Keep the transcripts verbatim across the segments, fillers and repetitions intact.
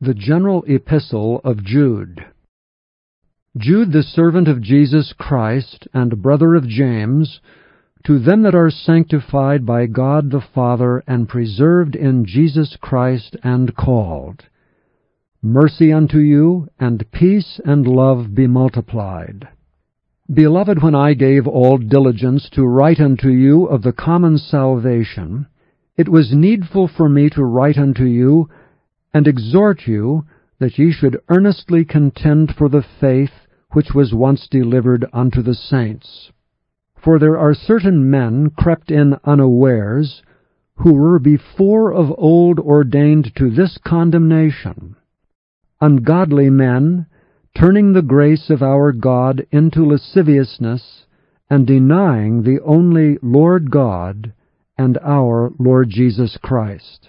The General Epistle of Jude. Jude, the servant of Jesus Christ, and brother of James, to them that are sanctified by God the Father, and preserved in Jesus Christ, and called. Mercy unto you, and peace and love be multiplied. Beloved, when I gave all diligence to write unto you of the common salvation, it was needful for me to write unto you, and exhort you that ye should earnestly contend for the faith which was once delivered unto the saints. For there are certain men crept in unawares, who were before of old ordained to this condemnation, ungodly men, turning the grace of our God into lasciviousness, and denying the only Lord God and our Lord Jesus Christ.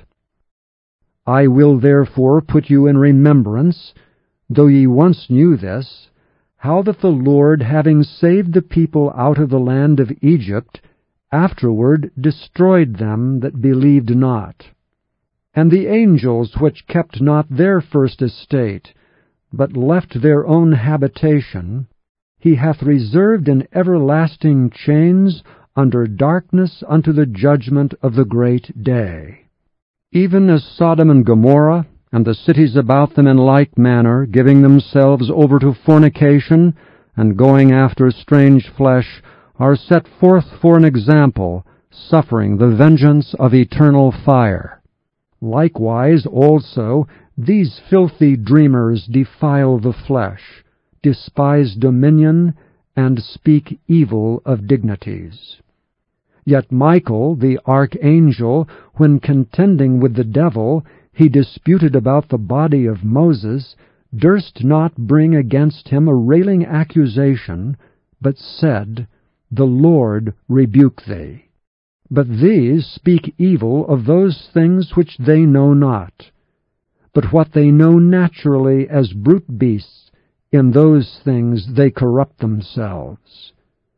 I will therefore put you in remembrance, though ye once knew this, how that the Lord, having saved the people out of the land of Egypt, afterward destroyed them that believed not. And the angels which kept not their first estate, but left their own habitation, he hath reserved in everlasting chains under darkness unto the judgment of the great day. Even as Sodom and Gomorrah, and the cities about them in like manner, giving themselves over to fornication, and going after strange flesh, are set forth for an example, suffering the vengeance of eternal fire. Likewise also these filthy dreamers defile the flesh, despise dominion, and speak evil of dignities. Yet Michael, the archangel, when contending with the devil, he disputed about the body of Moses, durst not bring against him a railing accusation, but said, The Lord rebuke thee. But these speak evil of those things which they know not, but what they know naturally as brute beasts, in those things they corrupt themselves.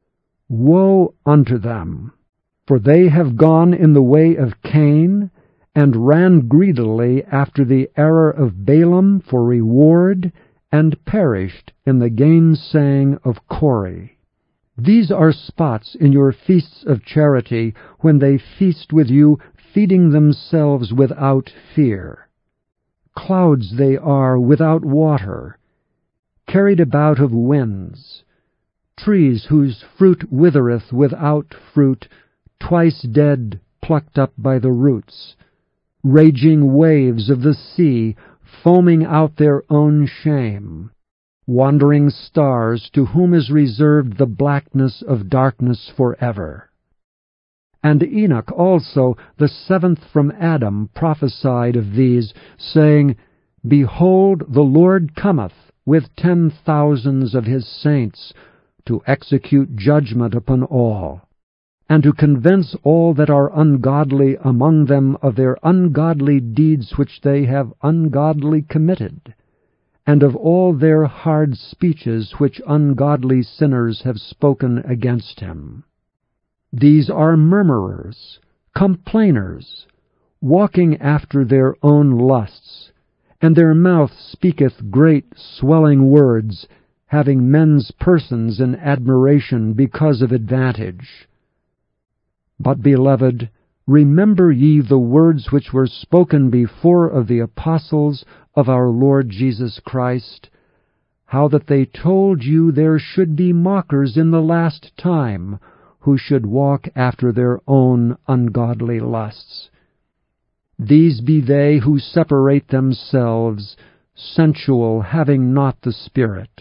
Woe unto them! For they have gone in the way of Cain, and ran greedily after the error of Balaam for reward, and perished in the gainsaying of Kore. These are spots in your feasts of charity, when they feast with you, feeding themselves without fear. Clouds they are without water, carried about of winds, trees whose fruit withereth without fruit, twice dead, plucked up by the roots, raging waves of the sea, foaming out their own shame, wandering stars to whom is reserved the blackness of darkness forever. And Enoch also, the seventh from Adam, prophesied of these, saying, Behold, the Lord cometh with ten thousands of his saints, to execute judgment upon all, and to convince all that are ungodly among them of their ungodly deeds which they have ungodly committed, and of all their hard speeches which ungodly sinners have spoken against him. These are murmurers, complainers, walking after their own lusts, and their mouth speaketh great swelling words, having men's persons in admiration because of advantage. But, beloved, remember ye the words which were spoken before of the apostles of our Lord Jesus Christ, how that they told you there should be mockers in the last time, who should walk after their own ungodly lusts. These be they who separate themselves, sensual, having not the Spirit.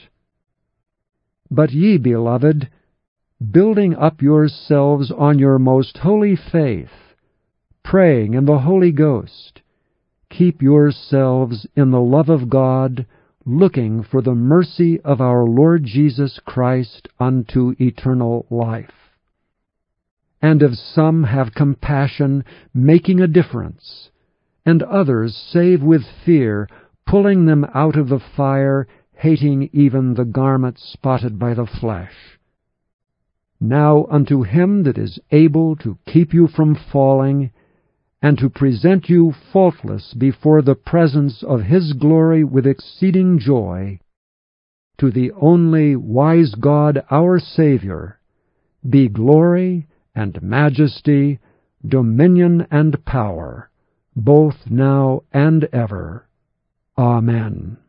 But ye, beloved, building up yourselves on your most holy faith, praying in the Holy Ghost, keep yourselves in the love of God, looking for the mercy of our Lord Jesus Christ unto eternal life. And of some have compassion, making a difference, and others save with fear, pulling them out of the fire, hating even the garment spotted by the flesh. Now unto him that is able to keep you from falling, and to present you faultless before the presence of his glory with exceeding joy. To the only wise God our Saviour be glory and majesty, dominion and power, both now and ever. Amen.